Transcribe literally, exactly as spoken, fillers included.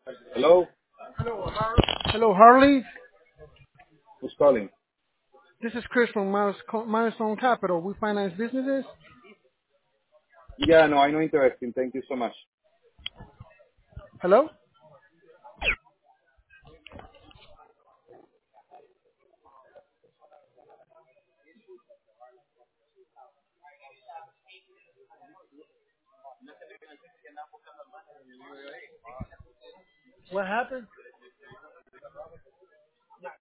Hello? Hello, Harley. Who's calling? This is Chris from Miles- Milestone Capital. We finance businesses. Yeah, no, I know interesting. Thank you so much. Hello. What happened?